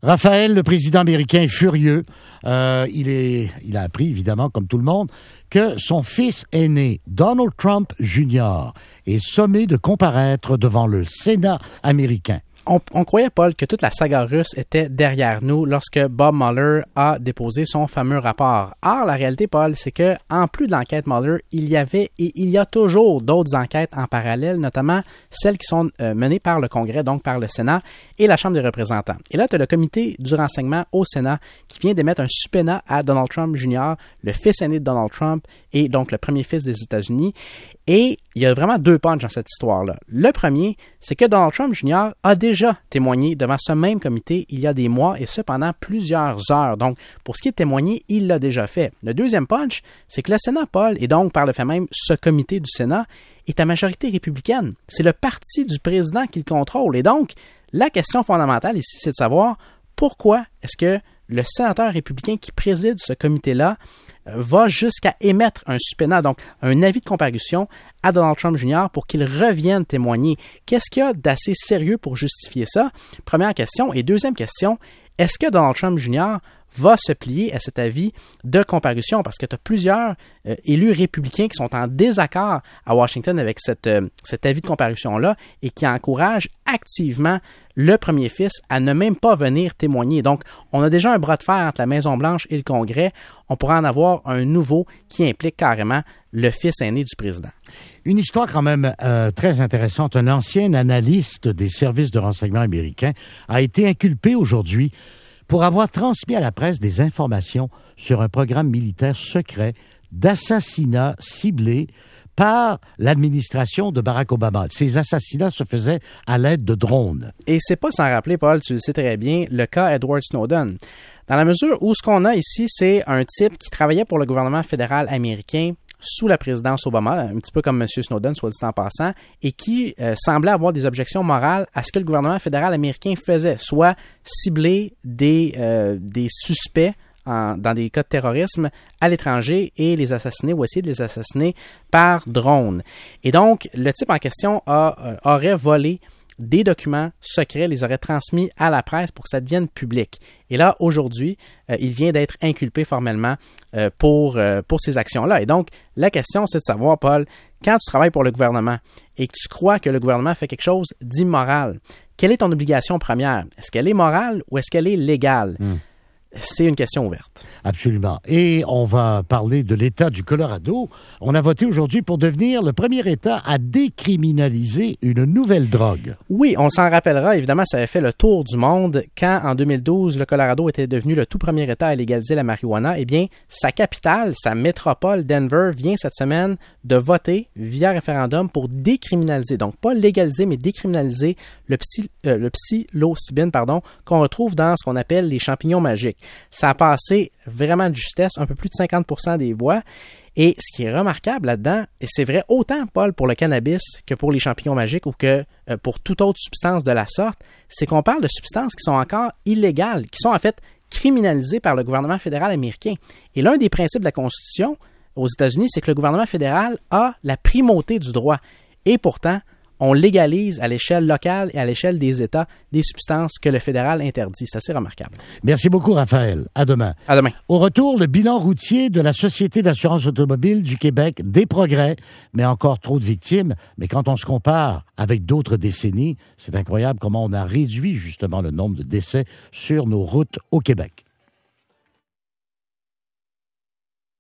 Raphaël, le président américain, est furieux. Il a appris, évidemment, comme tout le monde, que son fils aîné, Donald Trump Jr., est sommé de comparaître devant le Sénat américain. On croyait, Paul, que toute la saga russe était derrière nous lorsque Bob Mueller a déposé son fameux rapport. Or, la réalité, Paul, c'est que en plus de l'enquête Mueller, il y avait et il y a toujours d'autres enquêtes en parallèle, notamment celles qui sont menées par le Congrès, donc par le Sénat et la Chambre des représentants. Et là, tu as le comité du renseignement au Sénat qui vient d'émettre un subpoena à Donald Trump Jr., le fils aîné de Donald Trump et donc le premier fils des États-Unis. Et il y a vraiment deux punchs dans cette histoire-là. Le premier, c'est que Donald Trump Jr. a déjà témoigné devant ce même comité il y a des mois et ce pendant plusieurs heures. Donc, pour ce qui est de témoigner, il l'a déjà fait. Le deuxième punch, c'est que le Sénat, Paul, et donc par le fait même ce comité du Sénat, est à majorité républicaine. C'est le parti du président qui le contrôle. Et donc, la question fondamentale ici, c'est de savoir pourquoi est-ce que le sénateur républicain qui préside ce comité-là va jusqu'à émettre un subpoena, donc un avis de comparution à Donald Trump Jr. pour qu'il revienne témoigner. Qu'est-ce qu'il y a d'assez sérieux pour justifier ça? Première question. Et deuxième question, est-ce que Donald Trump Jr. va se plier à cet avis de comparution? Parce que tu as plusieurs élus républicains qui sont en désaccord à Washington avec cet avis de comparution-là et qui encouragent activement le premier fils à ne même pas venir témoigner. Donc, on a déjà un bras de fer entre la Maison-Blanche et le Congrès. On pourrait en avoir un nouveau qui implique carrément le fils aîné du président. Une histoire quand même très intéressante. Un ancien analyste des services de renseignement américains a été inculpé aujourd'hui pour avoir transmis à la presse des informations sur un programme militaire secret d'assassinat ciblé par l'administration de Barack Obama. Ces assassinats se faisaient à l'aide de drones. Et c'est pas sans rappeler, Paul, tu le sais très bien, le cas Edward Snowden. Dans la mesure où ce qu'on a ici, c'est un type qui travaillait pour le gouvernement fédéral américain sous la présidence Obama, un petit peu comme M. Snowden, soit dit en passant, et qui semblait avoir des objections morales à ce que le gouvernement fédéral américain faisait, soit cibler des suspects dans des cas de terrorisme à l'étranger et les assassiner ou essayer de les assassiner par drone. Et donc, le type en question aurait volé des documents secrets, les aurait transmis à la presse pour que ça devienne public. Et là, aujourd'hui, il vient d'être inculpé formellement pour ces actions-là. Et donc, la question, c'est de savoir, Paul, quand tu travailles pour le gouvernement et que tu crois que le gouvernement fait quelque chose d'immoral, quelle est ton obligation première? Est-ce qu'elle est morale ou est-ce qu'elle est légale? C'est une question ouverte. Absolument. Et on va parler de l'État du Colorado. On a voté aujourd'hui pour devenir le premier État à décriminaliser une nouvelle drogue. Oui, on s'en rappellera. Évidemment, ça avait fait le tour du monde quand, en 2012, le Colorado était devenu le tout premier État à légaliser la marijuana. Eh bien, sa capitale, sa métropole, Denver, vient cette semaine de voter via référendum pour décriminaliser, donc pas légaliser, mais décriminaliser le psilocybine, qu'on retrouve dans ce qu'on appelle les champignons magiques. Ça a passé vraiment de justesse, un peu plus de 50% des voix. Et ce qui est remarquable là-dedans, et c'est vrai autant, Paul, pour le cannabis que pour les champignons magiques ou que pour toute autre substance de la sorte, c'est qu'on parle de substances qui sont encore illégales, qui sont en fait criminalisées par le gouvernement fédéral américain. Et l'un des principes de la Constitution aux États-Unis, c'est que le gouvernement fédéral a la primauté du droit. Et pourtant, on légalise à l'échelle locale et à l'échelle des États des substances que le fédéral interdit. C'est assez remarquable. Merci beaucoup, Raphaël. À demain. À demain. Au retour, le bilan routier de la Société d'assurance automobile du Québec. Des progrès, mais encore trop de victimes. Mais quand on se compare avec d'autres décennies, c'est incroyable comment on a réduit justement le nombre de décès sur nos routes au Québec.